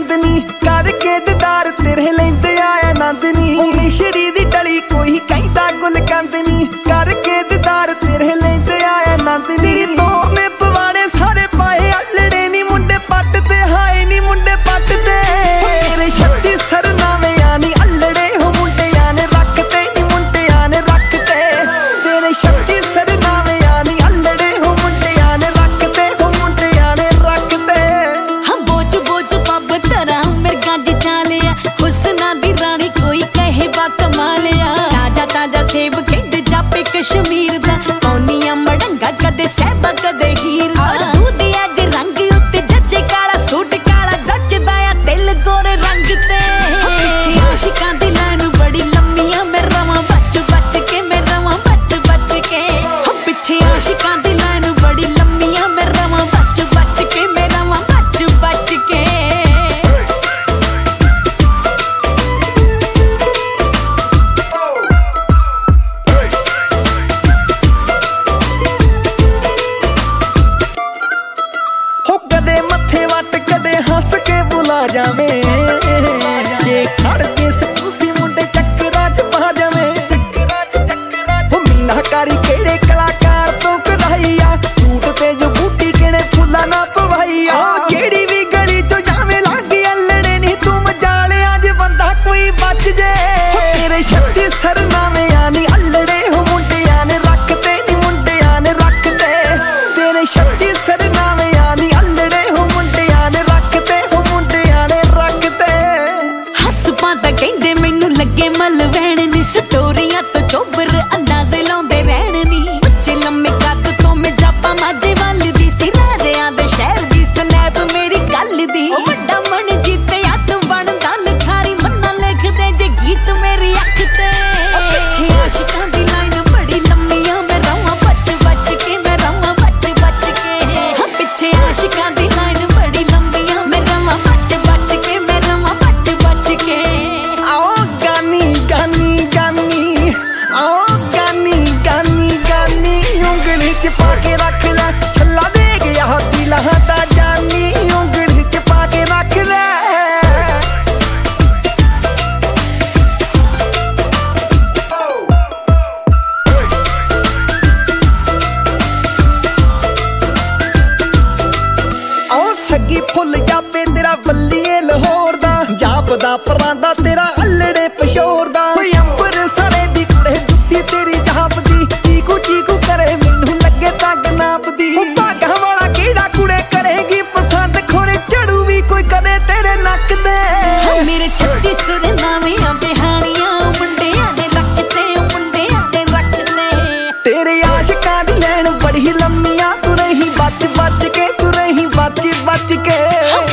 चांदनी करके दीदार तेरे लेंदे आया नंदनी मिश्री दी डली कोई कहता गुल कंदनी करके दीदार तेरे लेंदे आया नंदनी तो में पवाड़े सारे पाए अल्लड़े नी मुंडे पट ते हाय नी मुंडे पट ते तेरे छत्ती सरनामे आनी अल्लड़े हो मुंडे आने रखते नी मुंडे आने रखते तेरे छत्ती सरनामे आनी अल्लड़े हो मुंडे आने रखते हो मुंडे आने रखते हम बोझ बोझ पब तरा मेरे गंज चालिया हुस्ना दी रानी कोई कहे बा कमालिया ताजा ताजा सेब कहते जापे कश्मीर दा पौनिया मड़ंगा कदे सहबा कदे हीर दा दूध अज रंग उत्ते जज्जे काला सूट काला जचदा आ दिल गोरे रंग ते पीछे आशिकां दी लाइन बड़ी लम्मियां मैं रवां बच बच के मैं रवां बच बच के हम पीछे आशिकां दी लाइन बड़ी लम्मियां मैं रवां बच बच के मैं रवां बच बच के कदे मथे वट कदे हंस के बुला जावे जे खड़ के सपूसी मुंडे चक्करा च पा जावे मीनाकारी केड़े कलाकार तो कढ़ाईया सूट ते जो बूटी केड़े फुल्ला ना पवाईया केड़ी भी गली चो जावे लागे अल्लड़े नी तू मजाले अज बंदा कोई बच जे तेरे छत्ती सरनामे आनी अल्लड़े हो मुंडे आने रखते नी मुंडे आने रखते तेरे छत्ती सरनामे आनी अल्लड़े हो मुंडे आने रखते हो मुंडे आने रखते हस पांदा कहंदे मैनू लगे मल वैण नी स्टोरियां तो चोबर अंदाजे लाउंदे रहण नी बच्चे लम्मे कद तो मैं जापा माजे वाल दी सी राजियां दे शहर दी स्नैप मेरी गल दी ओ वड्डा मन जीते हथ बनदा लिखारी मन्ना लिखदे जे गीत मेरी अख ते पीछे आशिकां दी लाइन बड़ी लम्मियां मैं रवां बच बच के मैं रवां बच बच के हां पीछे आशिकां दी लाइन बड़ी लम्मियां मैं रवां बच बच के मैं रवां बच बच के आओ गानी गानी गानी आओ गानी गानी गानी उंगली च पाके रख ले छल्ला दे गया दिला दा जानी उंगली च पाके रख ले आओ सगी फुल जापे तेरा बल्लीए लाहौर दा जापदा परांदा तेरा अल्लड़े पशोर दा कोई अंबर सारे दी कुड़े जुत्ती तेरी जापदी चीकू चीकू करे मैनू लगे तग नापदी भागा वाला केड़ा कुड़े करेगी पसंद खोरे चढ़ू भी कोई कदे तेरे नक दे हाँ मेरे छत्ती सरनामियां बिहानियां मुंडियां ने रखते मुंडियां ने रखते तेरे आशिकां दी लैन बड़ी लम्मियां तू रही बच बच के तू रही बच बच के